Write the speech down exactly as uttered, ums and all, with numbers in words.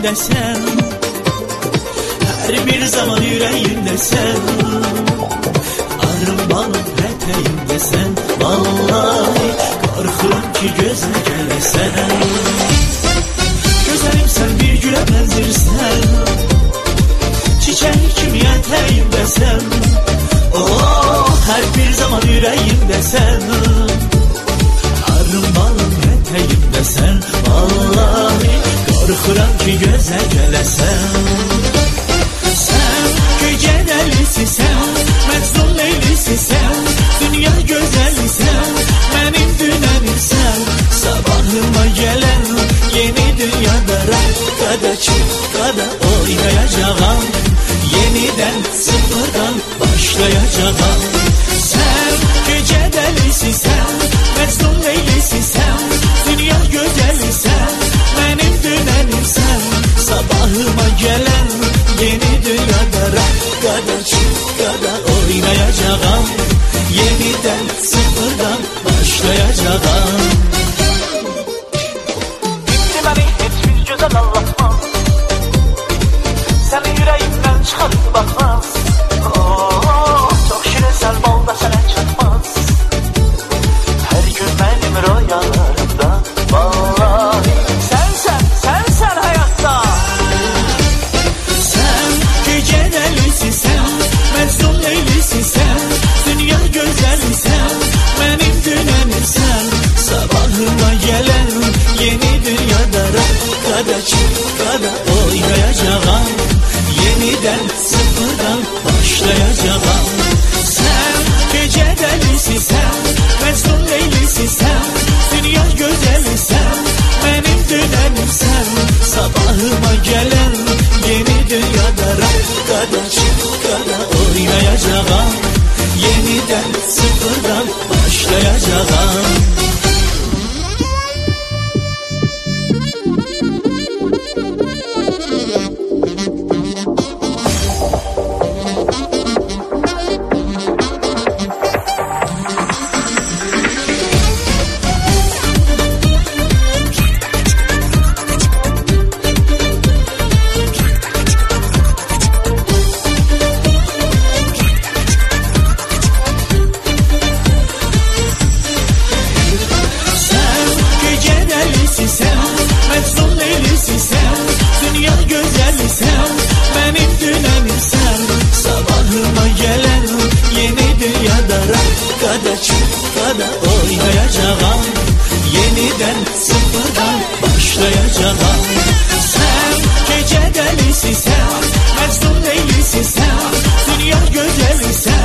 yüreğimdesən, her bir zaman yüreğimdesən. Arım balım ətəyimdesən, vallahi qorxuram ki gözə gələsən. Gözəlimsən, bir gülə bənzirsən, çiçək kimi ətəyimdesən. Oh, her bir zaman yüreğimdesən, arım balım ətəyimdesən. Vallahi qorxuram ki gözə gələsən. Sən gecə dəlisisən, Məcnun leylisisən, dünya gözəlisən, mənim dünənimsən. Sabahıma gələn yeni dünyada rəqqada çıqqada oynayacağam, yenidən sıfırdan başlayacağam. Sen gece delisisən, Mecnun leylisisən, dünya gözəlisən, mənim dünənimsən. Sabahıma gələn yeni dünyada rəqqada çıqqada oynayacağam, yenidən sıfırdan başlayacağam. Bitti beni heç bir gözəl anlatmaz, səni yüreğimdən çıxarıb baxmaz. Oh, çok şirinsən, balda sənə çatmaz. Her gün benim rüyalarımda, vallahi sensen, sensen hayatta. Sen gece delisisən, Mecnun leylisisən, dünya gözəlisən, mənim dünənimsən. Sabahıma gələn yeni dünyada rəqqada çıqqada oynayacağam, yenidən sıfırdan başlayacağam. Sen gece delisisən, Mecnun leylisisən, dünya gözəlisən, mənim dünənimsən. Sabahıma gələn yeni dünyada rəqqada çıqqada oynayacağam, yenidən sıfırdan başlayacağam. Mecnun leylisisən, dünya gözəlisən, mənim dünənimsən. Sabahıma gələn yeni dünyada rəqqada çıqqada oynayacağam, yenidən sıfırdan başlayacağam. Sen gecə dəlisisən, Mecnun leylisisən, dünya gözəlisən,